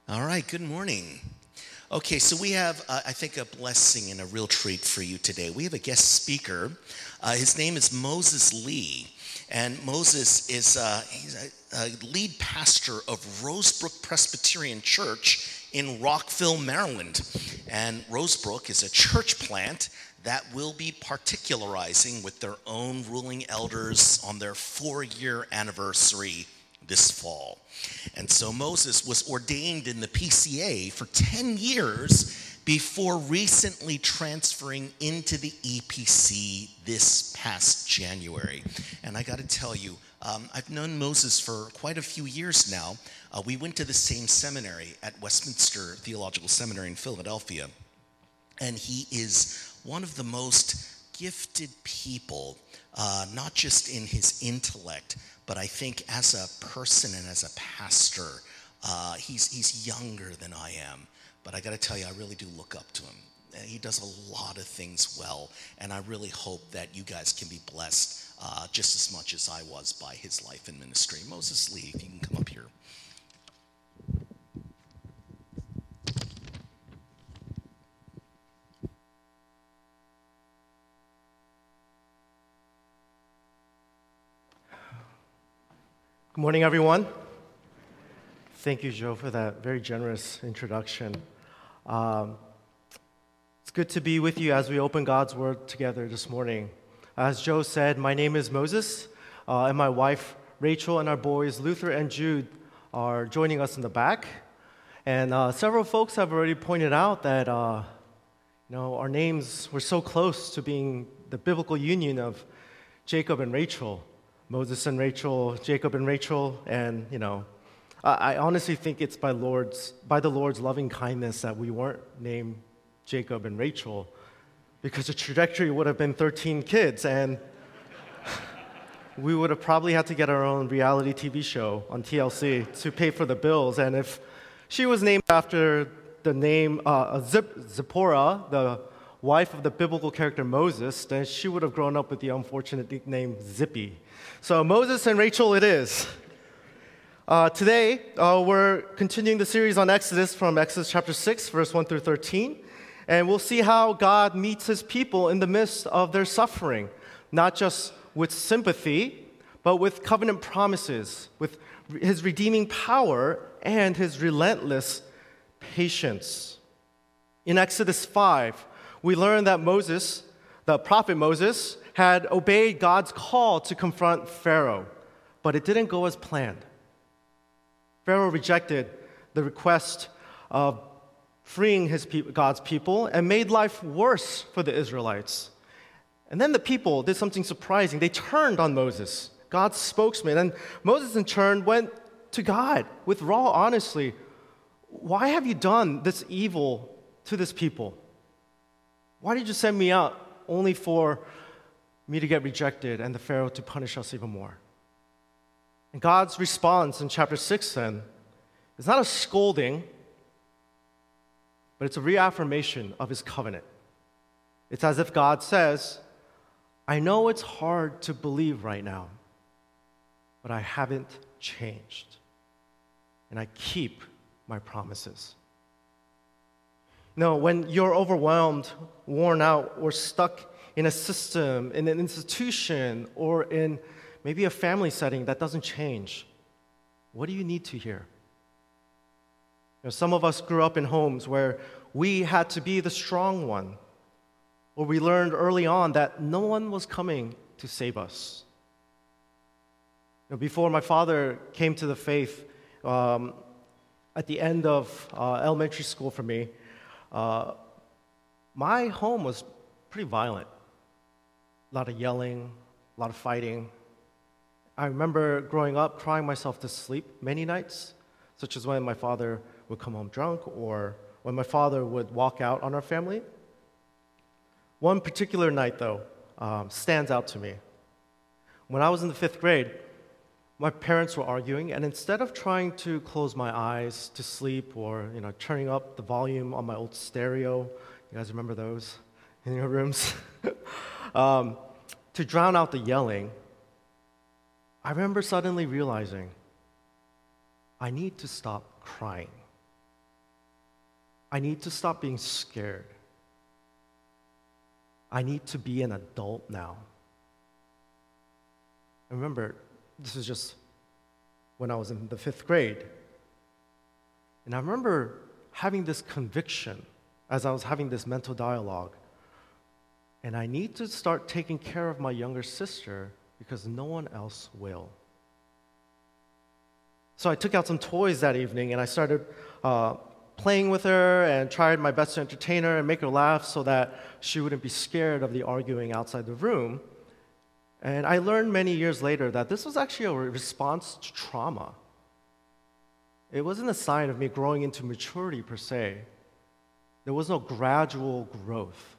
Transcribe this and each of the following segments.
All right, good morning. Okay, so we have, I think, a blessing and a real treat for you today. We have a guest speaker. His name is Moses Lee. And Moses is he's a lead pastor of Rosebrook Presbyterian Church in Rockville, Maryland. And Rosebrook is a church plant that will be particularizing with their own ruling elders on their 4-year anniversary this fall. And so Moses was ordained in the PCA for 10 years before recently transferring into the EPC this past January. And I got to tell you, I've known Moses for quite a few years now. We went to the same seminary at Westminster Theological Seminary in Philadelphia. And he is one of the most gifted people, not just in his intellect, but I think as a person and as a pastor, he's younger than I am. But I got to tell you, I really do look up to him. He does a lot of things well, and I really hope that you guys can be blessed just as much as I was by his life and ministry. Moses Lee, if you can come up here. Good morning, everyone. Thank you, Joe, for that very generous introduction. It's good to be with you as we open God's Word together this morning. As Joe said, my name is Moses, and my wife, Rachel, and our boys, Luther and Jude, are joining us in the back. And several folks have already pointed out that our names were so close to being the biblical union of Jacob and Rachel. Moses and Rachel, Jacob and Rachel, and I honestly think it's by the Lord's loving kindness that we weren't named Jacob and Rachel, because the trajectory would have been 13 kids, and we would have probably had to get our own reality TV show on TLC to pay for the bills. And if she was named after the name Zipporah, the wife of the biblical character Moses, then she would have grown up with the unfortunate nickname Zippy. So Moses and Rachel it is. Today, we're continuing the series on Exodus from Exodus chapter 6, verse 1 through 13. And we'll see how God meets his people in the midst of their suffering, not just with sympathy, but with covenant promises, with his redeeming power and his relentless patience. In Exodus 5, we learn that Moses, the prophet Moses, had obeyed God's call to confront Pharaoh, but it didn't go as planned. Pharaoh rejected the request of freeing God's people and made life worse for the Israelites. And then the people did something surprising. They turned on Moses, God's spokesman, and Moses in turn went to God with raw honesty. Why have you done this evil to this people? Why did you send me out only for me to get rejected and the Pharaoh to punish us even more? And God's response in chapter 6 then is not a scolding, but it's a reaffirmation of his covenant. It's as if God says, I know it's hard to believe right now, but I haven't changed, and I keep my promises. No, when you're overwhelmed, worn out, or stuck in a system, in an institution, or in maybe a family setting that doesn't change, what do you need to hear? Some of us grew up in homes where we had to be the strong one, or we learned early on that no one was coming to save us. Before my father came to the faith, at the end of elementary school for me, my home was pretty violent. A lot of yelling, a lot of fighting. I remember growing up crying myself to sleep many nights, such as when my father would come home drunk or when my father would walk out on our family. One particular night, though, stands out to me. When I was in the 5th grade, my parents were arguing, and instead of trying to close my eyes to sleep or turning up the volume on my old stereo, you guys remember those in your rooms? To drown out the yelling, I remember suddenly realizing I need to stop crying. I need to stop being scared. I need to be an adult now. And remember, this is just when I was in the 5th grade. And I remember having this conviction as I was having this mental dialogue. And I need to start taking care of my younger sister because no one else will. So I took out some toys that evening and I started playing with her and tried my best to entertain her and make her laugh so that she wouldn't be scared of the arguing outside the room. And I learned many years later that this was actually a response to trauma. It wasn't a sign of me growing into maturity per se. There was no gradual growth.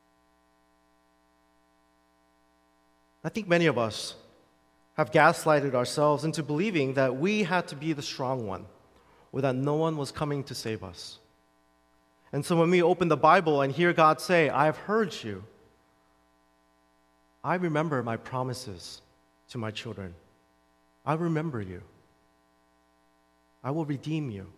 I think many of us have gaslighted ourselves into believing that we had to be the strong one, or that no one was coming to save us. And so when we open the Bible and hear God say, "I have heard you," I remember my promises to my children. I remember you. I will redeem you.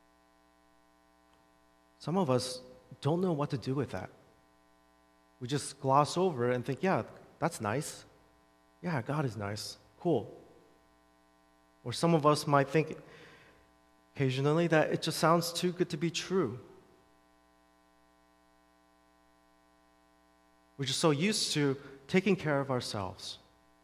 Some of us don't know what to do with that. We just gloss over it and think, yeah, that's nice. Yeah, God is nice. Cool. Or some of us might think occasionally that it just sounds too good to be true. We're just so used to taking care of ourselves.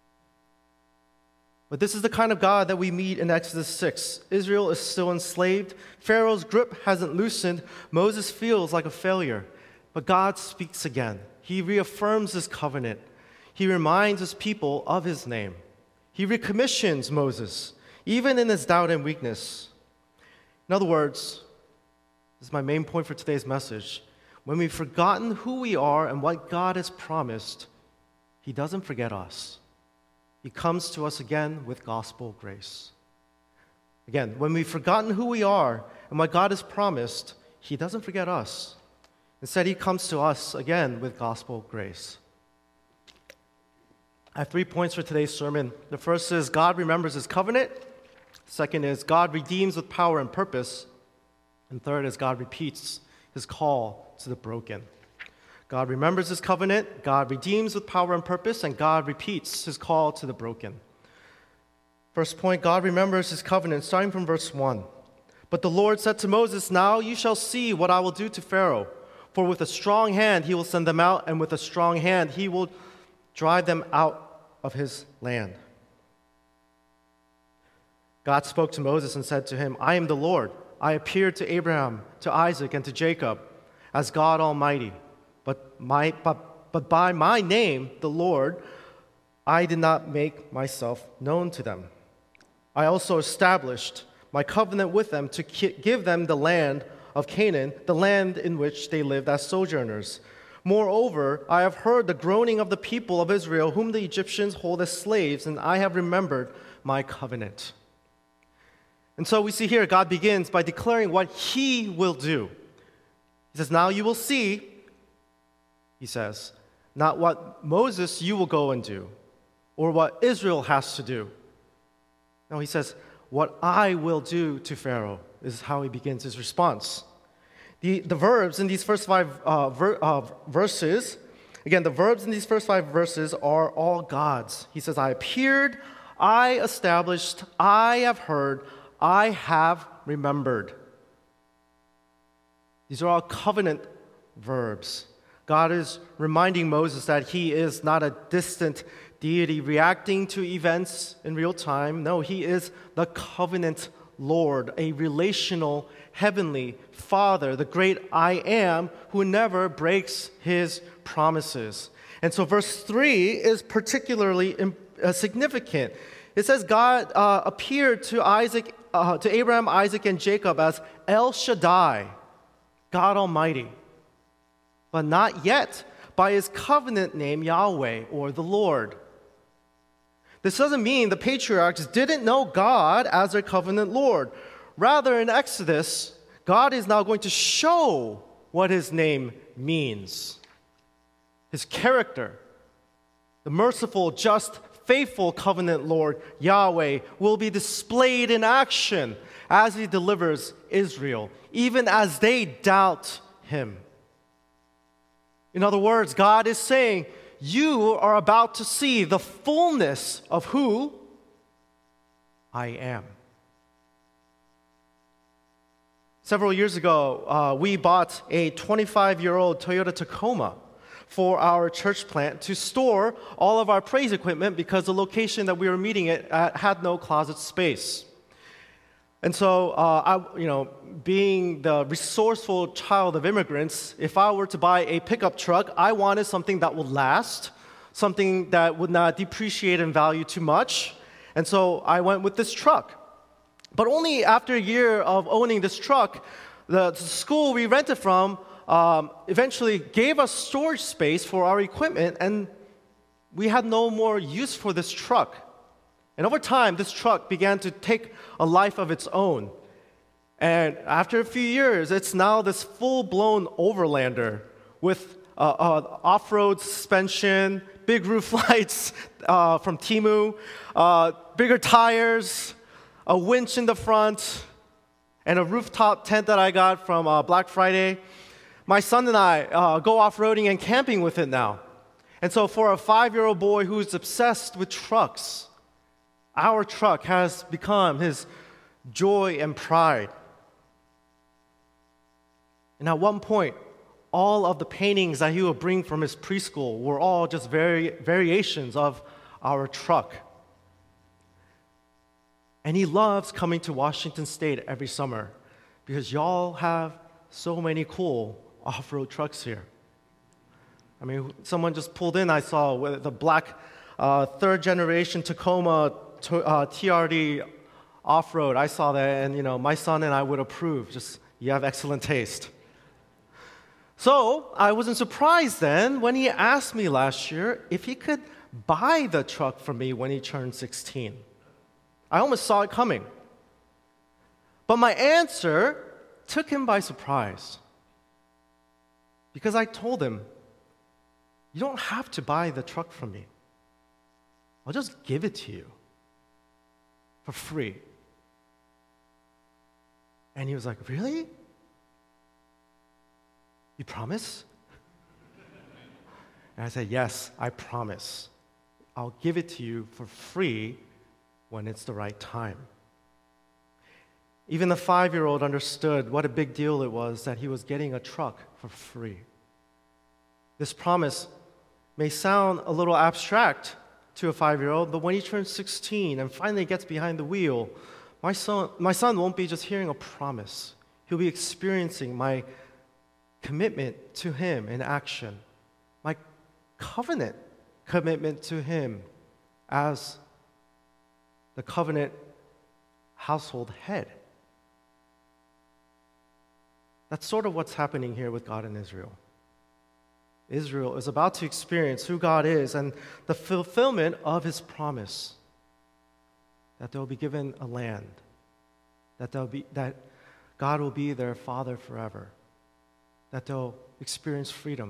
But this is the kind of God that we meet in Exodus 6. Israel is still enslaved. Pharaoh's grip hasn't loosened. Moses feels like a failure. But God speaks again. He reaffirms his covenant. He reminds his people of his name. He recommissions Moses, even in his doubt and weakness. In other words, this is my main point for today's message. When we've forgotten who we are and what God has promised, he doesn't forget us. He comes to us again with gospel grace. Again, when we've forgotten who we are and what God has promised, he doesn't forget us. Instead, he comes to us again with gospel grace. I have 3 points for today's sermon. The first is God remembers his covenant. Second is God redeems with power and purpose. And third is God repeats his call to the broken. God remembers his covenant, God redeems with power and purpose, and God repeats his call to the broken. First point, God remembers his covenant, starting from verse 1. But the Lord said to Moses, "Now you shall see what I will do to Pharaoh. For with a strong hand he will send them out, and with a strong hand he will drive them out of his land." God spoke to Moses and said to him, "I am the Lord. I appeared to Abraham, to Isaac, and to Jacob as God Almighty. But by my name, the Lord, I did not make myself known to them. I also established my covenant with them to give them the land of Canaan, the land in which they lived as sojourners. Moreover, I have heard the groaning of the people of Israel, whom the Egyptians hold as slaves, and I have remembered my covenant." And so we see here God begins by declaring what he will do. He says, "Now you will see," he says, "not what Moses you will go and do, or what Israel has to do. No, he says, what I will do to Pharaoh," is how he begins his response. The verbs in these first 5 verses, again, the verbs in these first 5 verses are all God's. He says, "I appeared, I established, I have heard, I have remembered." These are all covenant verbs. God is reminding Moses that he is not a distant deity reacting to events in real time. No, he is the covenant Lord, a relational heavenly Father, the great I am, who never breaks his promises. And so verse 3 is particularly significant. It says God appeared to Abraham, Isaac, and Jacob as El Shaddai, God Almighty, but not yet by his covenant name Yahweh, or the Lord. This doesn't mean the patriarchs didn't know God as their covenant Lord. Rather, in Exodus, God is now going to show what his name means. His character, the merciful, just, faithful covenant Lord, Yahweh, will be displayed in action as he delivers Israel, even as they doubt him. In other words, God is saying, you are about to see the fullness of who I am. Several years ago, we bought a 25-year-old Toyota Tacoma for our church plant to store all of our praise equipment because the location that we were meeting at had no closet space. And so, being the resourceful child of immigrants, if I were to buy a pickup truck, I wanted something that would last, something that would not depreciate in value too much. And so I went with this truck. But only after a year of owning this truck, the school we rented from eventually gave us storage space for our equipment, and we had no more use for this truck. And over time, this truck began to take a life of its own. And after a few years, it's now this full-blown overlander with off-road suspension, big roof lights from Temu, bigger tires, a winch in the front, and a rooftop tent that I got from Black Friday. My son and I go off-roading and camping with it now. And so for a 5-year-old boy who's obsessed with trucks, our truck has become his joy and pride. And at one point, all of the paintings that he would bring from his preschool were all just variations of our truck. And he loves coming to Washington State every summer because y'all have so many cool off-road trucks here. I mean, someone just pulled in, I saw, with the black third-generation Tacoma TRD off-road. I saw that, and, my son and I would approve. Just, you have excellent taste. So I wasn't surprised then when he asked me last year if he could buy the truck for me when he turned 16. I almost saw it coming. But my answer took him by surprise. Because I told him, you don't have to buy the truck from me. I'll just give it to you for free. And he was like, really? You promise? And I said, yes, I promise. I'll give it to you for free when it's the right time. Even the 5-year-old understood what a big deal it was that he was getting a truck for free. This promise may sound a little abstract to a 5-year-old, but when he turns 16 and finally gets behind the wheel, my son won't be just hearing a promise. He'll be experiencing my commitment to him in action, my covenant commitment to him as the covenant household head. That's sort of what's happening here with God and Israel. Israel is about to experience who God is and the fulfillment of his promise that they'll be given a land, that God will be their father forever, that they'll experience freedom.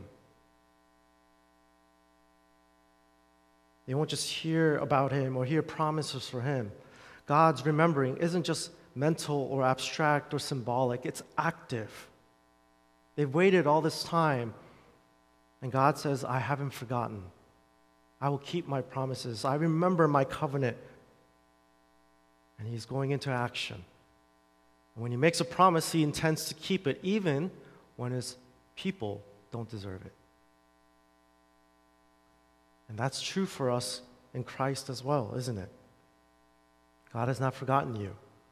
They won't just hear about him or hear promises for him. God's remembering isn't just mental or abstract or symbolic, it's active. They've waited all this time, and God says, I haven't forgotten. I will keep my promises. I remember my covenant. And he's going into action. And when he makes a promise, he intends to keep it, even when his people don't deserve it. And that's true for us in Christ as well, isn't it? God has not forgotten you.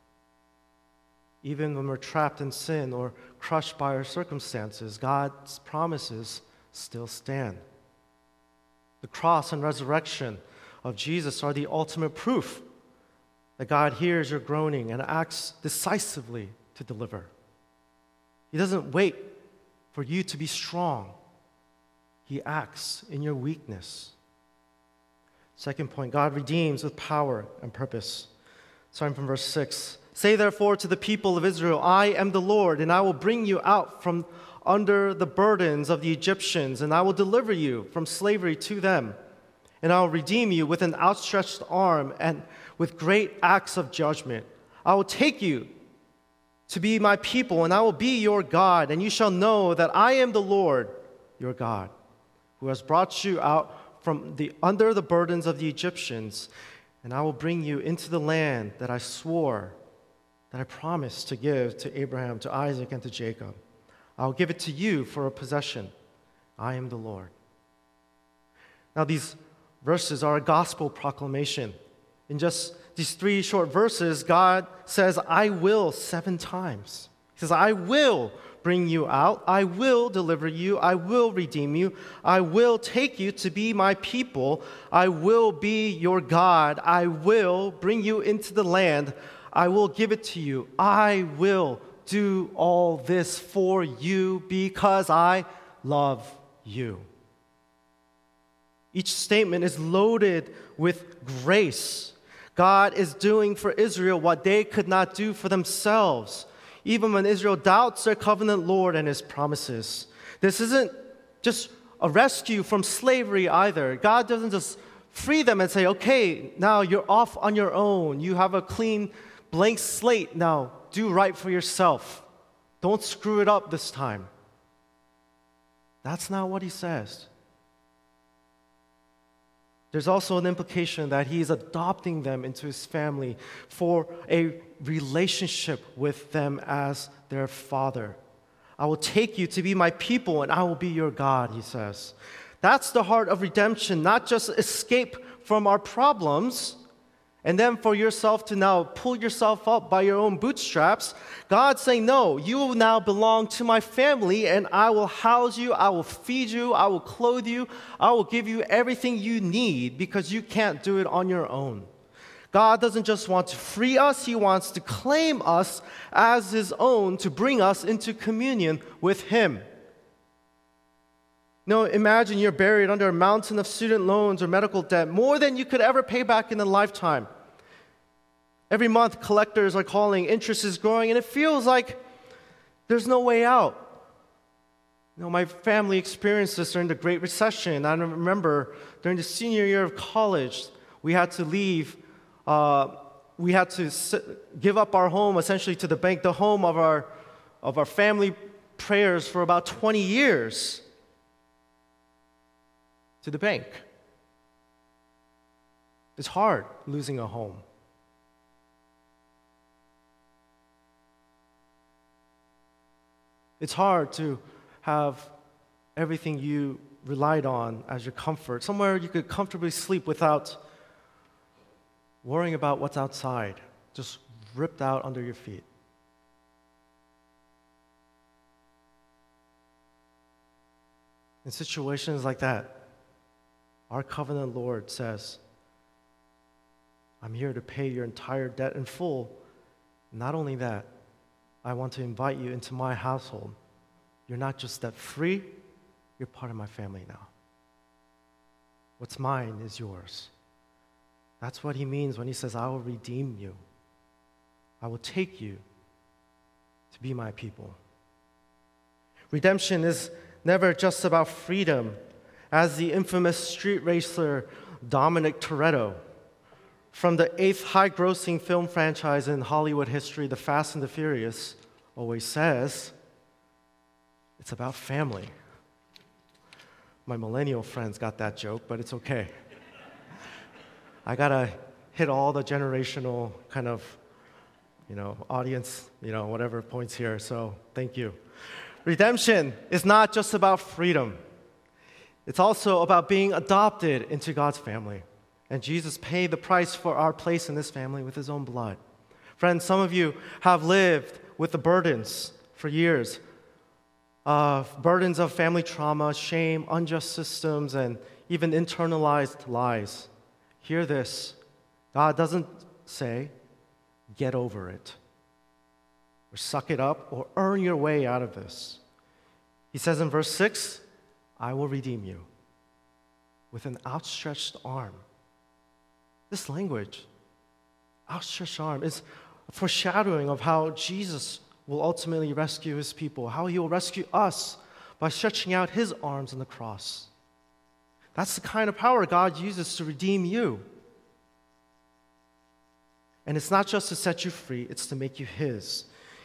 Even when we're trapped in sin or crushed by our circumstances, God's promises still stand. The cross and resurrection of Jesus are the ultimate proof that God hears your groaning and acts decisively to deliver. He doesn't wait for you to be strong. He acts in your weakness. Second point, God redeems with power and purpose. Starting from verse 6. Say therefore to the people of Israel, I am the Lord, and I will bring you out from under the burdens of the Egyptians, and I will deliver you from slavery to them. And I will redeem you with an outstretched arm and with great acts of judgment. I will take you to be my people, and I will be your God, and you shall know that I am the Lord, your God, who has brought you out from under the burdens of the Egyptians, and I will bring you into the land that I swore, that I promised to give to Abraham, to Isaac, and to Jacob. I will give it to you for a possession. I am the Lord. Now, these verses are a gospel proclamation. In just these 3 short verses, God says, I will 7 times. He says, I will bring you out. I will deliver you. I will redeem you. I will take you to be my people. I will be your God. I will bring you into the land. I will give it to you. I will do all this for you because I love you. Each statement is loaded with grace. God is doing for Israel what they could not do for themselves, even when Israel doubts their covenant Lord and his promises. This isn't just a rescue from slavery either. God doesn't just free them and say, okay, now you're off on your own. You have a clean, blank slate. Now do right for yourself. Don't screw it up this time. That's not what he says. There's also an implication that he is adopting them into his family for a relationship with them as their father. I will take you to be my people and I will be your God, he says. That's the heart of redemption, not just escape from our problems and then for yourself to now pull yourself up by your own bootstraps. God's saying, no, you will now belong to my family and I will house you, I will feed you, I will clothe you, I will give you everything you need because you can't do it on your own. God doesn't just want to free us, he wants to claim us as his own to bring us into communion with him. Imagine you're buried under a mountain of student loans or medical debt, more than you could ever pay back in a lifetime. Every month, collectors are calling, interest is growing, and it feels like there's no way out. My family experienced this during the Great Recession. I remember during the senior year of college, we had to leave. We had to give up our home, essentially, to the bank, the home of our family prayers for about 20 years, to the bank. It's hard losing a home. It's hard to have everything you relied on as your comfort, somewhere you could comfortably sleep without worrying about what's outside, just ripped out under your feet. In situations like that, our covenant Lord says, I'm here to pay your entire debt in full. Not only that, I want to invite you into my household. You're not just debt free, you're part of my family now. What's mine is yours. That's what he means when he says, I will redeem you. I will take you to be my people. Redemption is never just about freedom. As the infamous street racer Dominic Toretto, from the 8th high-grossing film franchise in Hollywood history, The Fast and the Furious, always says, it's about family. My millennial friends got that joke, but it's okay. I gotta hit all the generational kind of, audience, whatever points here, so thank you. Redemption is not just about freedom. It's also about being adopted into God's family. And Jesus paid the price for our place in this family with his own blood. Friends, some of you have lived with the burdens for years, burdens of family trauma, shame, unjust systems, and even internalized lies. Hear this. God doesn't say, get over it, or suck it up, or earn your way out of this. He says in verse 6, I will redeem you with an outstretched arm. This language, outstretched arm, is a foreshadowing of how Jesus will ultimately rescue his people, how he will rescue us by stretching out his arms on the cross. That's the kind of power God uses to redeem you. And it's not just to set you free, it's to make you his.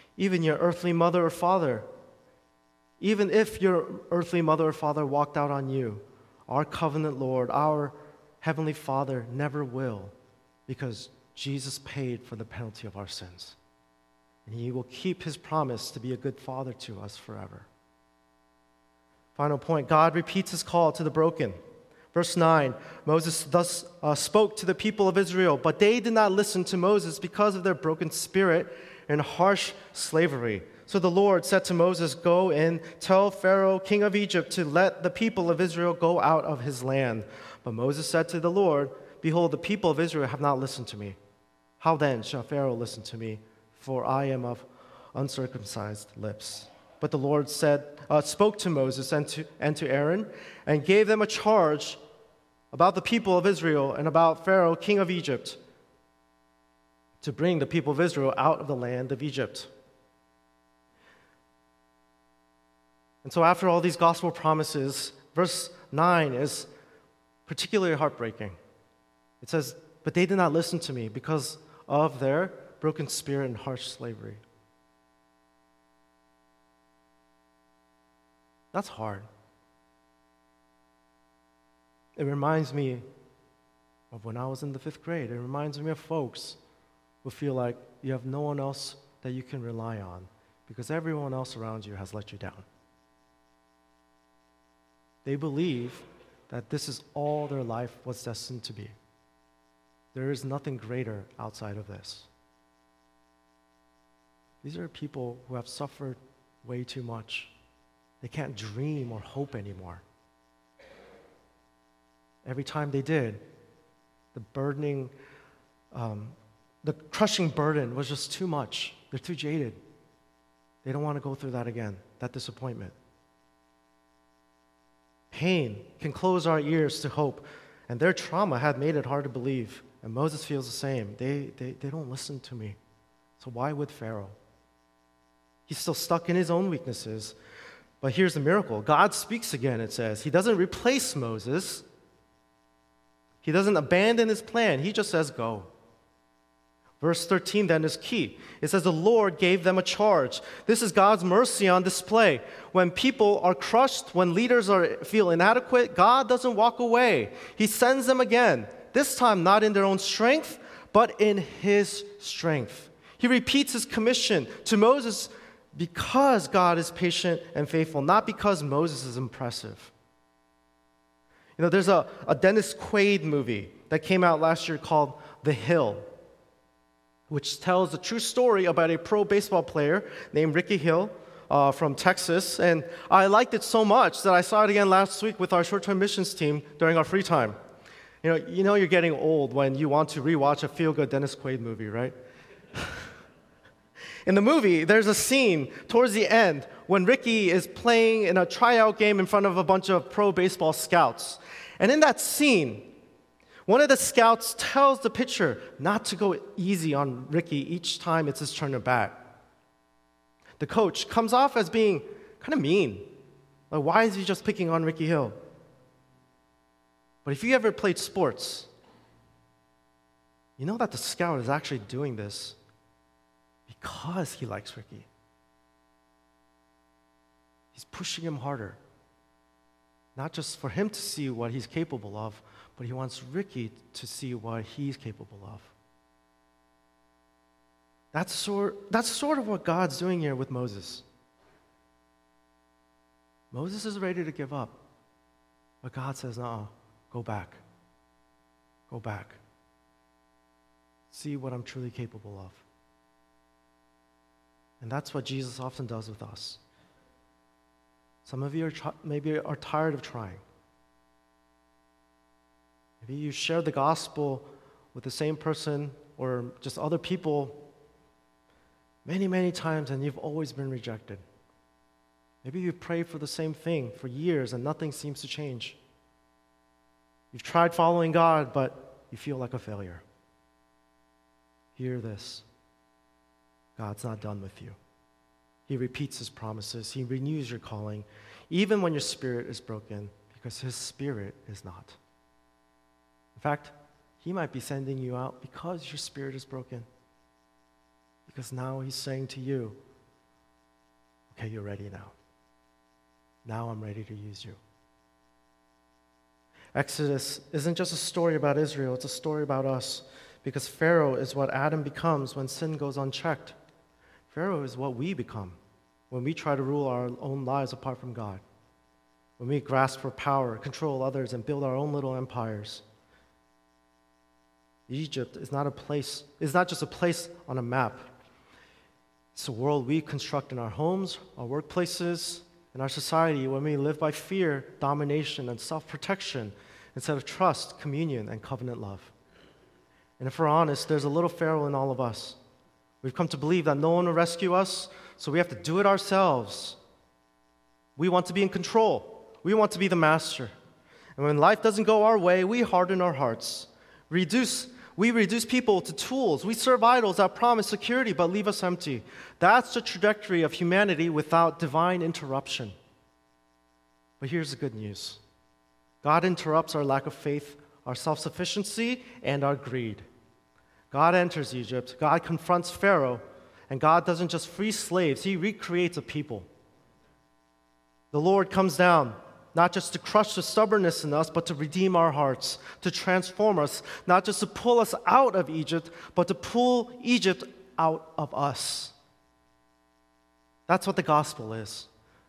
even your earthly mother or father. Even if your earthly mother or father walked out on you, our covenant Lord, our Heavenly Father never will, because Jesus paid for the penalty of our sins. And He will keep His promise to be a good Father to us forever. Final point, God repeats His call to the broken. Verse 9, Moses thus spoke to the people of Israel, but they did not listen to Moses because of their broken spirit and harsh slavery. So the Lord said to Moses, "Go and tell Pharaoh, king of Egypt, to let the people of Israel go out of his land." But Moses said to the Lord, "Behold, the people of Israel have not listened to me. How then shall Pharaoh listen to me? For I am of uncircumcised lips." But the Lord spoke to Moses and to Aaron and gave them a charge about the people of Israel and about Pharaoh, king of Egypt, to bring the people of Israel out of the land of Egypt. And so after all these gospel promises, verse 9 is particularly heartbreaking. It says, "But they did not listen to me because of their broken spirit and harsh slavery." That's hard. It reminds me of when I was in the 5th grade. It reminds me of folks who feel like you have no one else that you can rely on because everyone else around you has let you down. They believe that this is all their life was destined to be. There is nothing greater outside of this. These are people who have suffered way too much. They can't dream or hope anymore. Every time they did, the crushing burden was just too much. They're too jaded. They don't want to go through that again, that disappointment. Pain can close our ears to hope, and their trauma had made it hard to believe. And Moses feels the same. They don't listen to me. So why would Pharaoh? He's still stuck in his own weaknesses. But here's the miracle. God speaks again, it says. He doesn't replace Moses. He doesn't abandon his plan. He just says, "Go." Verse 13 then is key. It says the Lord gave them a charge. This is God's mercy on display. When people are crushed, when leaders feel inadequate, God doesn't walk away. He sends them again, this time not in their own strength, but in His strength. He repeats His commission to Moses because God is patient and faithful, not because Moses is impressive. You know, there's a Dennis Quaid movie that came out last year called The Hill, which tells the true story about a pro baseball player named Ricky Hill from Texas. And I liked it so much that I saw it again last week with our short-term missions team during our free time. You know you're getting old when you want to rewatch a feel-good Dennis Quaid movie, right? In the movie, there's a scene towards the end when Ricky is playing in a tryout game in front of a bunch of pro baseball scouts. And in that scene, one of the scouts tells the pitcher not to go easy on Ricky each time it's his turn to bat. The coach comes off as being kind of mean. Like, why is he just picking on Ricky Hill? But if you ever played sports, you know that the scout is actually doing this because he likes Ricky. He's pushing him harder. Not just for him to see what he's capable of, but he wants Ricky to see what he's capable of. That's sort of what God's doing here with Moses. Moses is ready to give up, but God says, "No, go back. Go back. See what I'm truly capable of." And that's what Jesus often does with us. Some of you maybe are tired of trying. Maybe you shared the gospel with the same person or just other people many, many times and you've always been rejected. Maybe you've prayed for the same thing for years and nothing seems to change. You've tried following God, but you feel like a failure. Hear this. God's not done with you. He repeats His promises. He renews your calling, even when your spirit is broken, because His spirit is not. In fact, He might be sending you out because your spirit is broken. Because now He's saying to you, Okay, you're ready now. Now I'm ready to use you. Exodus isn't just a story about Israel, it's a story about us, because Pharaoh is what Adam becomes when sin goes unchecked. Pharaoh is what we become when we try to rule our own lives apart from God, when we grasp for power, control others, and build our own little empires. Egypt is not just a place on a map. It's a world we construct in our homes, our workplaces, in our society when we live by fear, domination, and self-protection instead of trust, communion, and covenant love. And if we're honest, there's a little Pharaoh in all of us. We've come to believe that no one will rescue us, so we have to do it ourselves. We want to be in control. We want to be the master. And when life doesn't go our way, we harden our hearts. We reduce people to tools. We serve idols that promise security but leave us empty. That's the trajectory of humanity without divine interruption. But here's the good news. God interrupts our lack of faith, our self-sufficiency, and our greed. God enters Egypt, God confronts Pharaoh, and God doesn't just free slaves, He recreates a people. The Lord comes down, not just to crush the stubbornness in us, but to redeem our hearts, to transform us, not just to pull us out of Egypt, but to pull Egypt out of us. That's what the gospel is.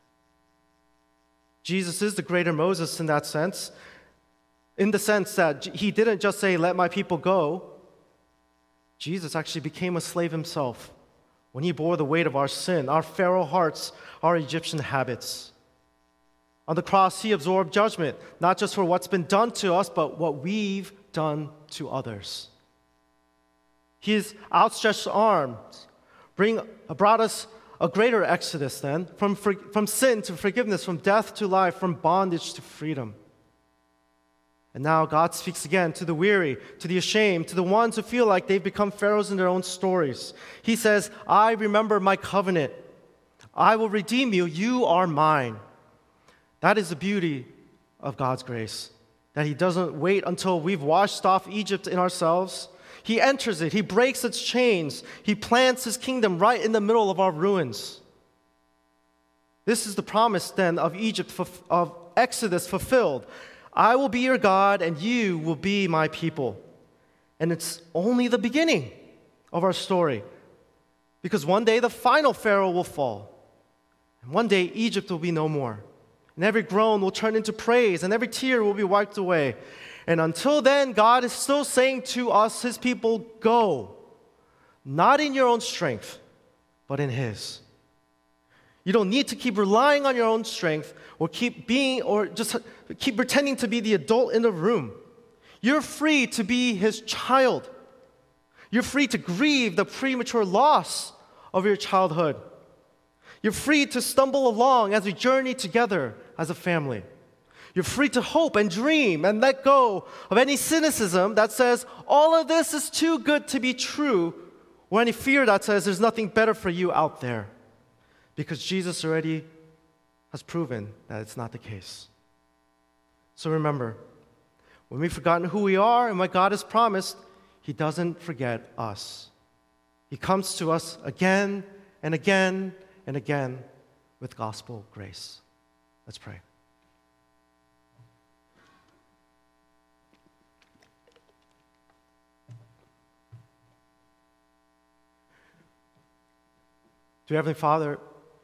Jesus is the greater Moses in that sense, in the sense that He didn't just say, "Let my people go." Jesus actually became a slave Himself when He bore the weight of our sin, our Pharaoh hearts, our Egyptian habits. On the cross, He absorbed judgment, not just for what's been done to us, but what we've done to others. His outstretched arms brought us a greater exodus then, from sin to forgiveness, from death to life, from bondage to freedom. And now God speaks again to the weary, to the ashamed, to the ones who feel like they've become pharaohs in their own stories. He says, "I remember my covenant. I will redeem you. You are mine." That is the beauty of God's grace, that He doesn't wait until we've washed off Egypt in ourselves. He enters it. He breaks its chains. He plants His kingdom right in the middle of our ruins. This is the promise then of Egypt, of Exodus fulfilled. I will be your God and you will be my people. And it's only the beginning of our story, because one day the final Pharaoh will fall. And one day Egypt will be no more. And every groan will turn into praise, and every tear will be wiped away. And until then, God is still saying to us, His people, go. Not in your own strength, but in His. You don't need to keep relying on your own strength or keep pretending to be the adult in the room. You're free to be His child. You're free to grieve the premature loss of your childhood. You're free to stumble along as we journey together as a family. You're free to hope and dream and let go of any cynicism that says all of this is too good to be true, or any fear that says there's nothing better for you out there, because Jesus already has proven that it's not the case. So remember, when we've forgotten who we are and what God has promised, He doesn't forget us. He comes to us again and again and again with gospel grace. Let's pray. Dear Heavenly Father,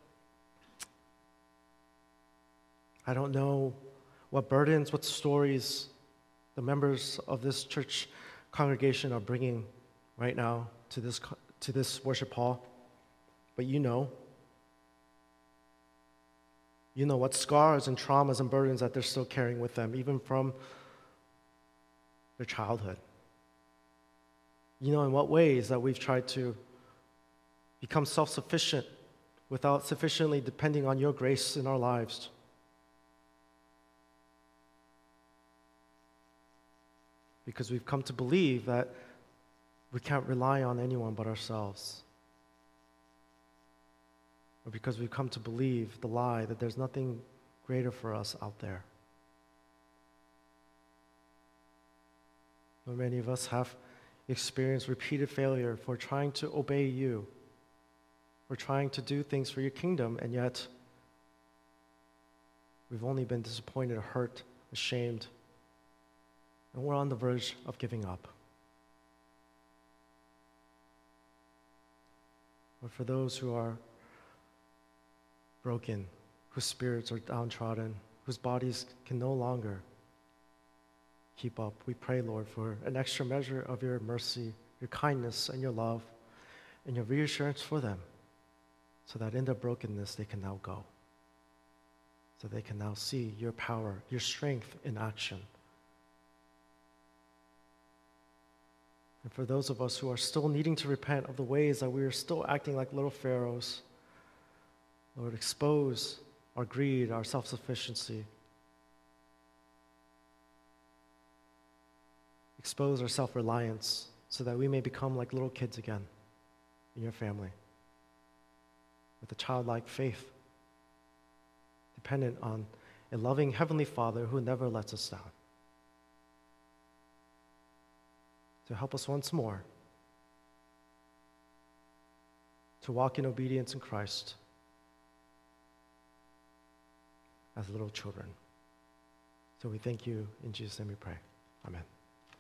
I don't know what burdens, what stories the members of this church congregation are bringing right now to this worship hall, but You know. You know what scars and traumas and burdens that they're still carrying with them, even from their childhood. You know in what ways that we've tried to become self-sufficient without sufficiently depending on Your grace in our lives. Because we've come to believe that we can't rely on anyone but ourselves. Or because we've come to believe the lie that there's nothing greater for us out there. Lord, many of us have experienced repeated failure for trying to obey You. We're trying to do things for your kingdom, and yet we've only been disappointed, hurt, ashamed, and we're on the verge of giving up. But for those who are broken, whose spirits are downtrodden, whose bodies can no longer keep up, we pray, Lord, for an extra measure of your mercy, your kindness, and your love, and your reassurance for them, so that in their brokenness they can now go, so they can now see your power, your strength in action. And for those of us who are still needing to repent of the ways that we are still acting like little pharaohs, Lord, expose our greed, our self-sufficiency. Expose our self-reliance so that we may become like little kids again in your family, with a childlike faith, dependent on a loving Heavenly Father who never lets us down. To help us once more to walk in obedience in Christ as little children. So we thank you. In Jesus' name we pray. Amen.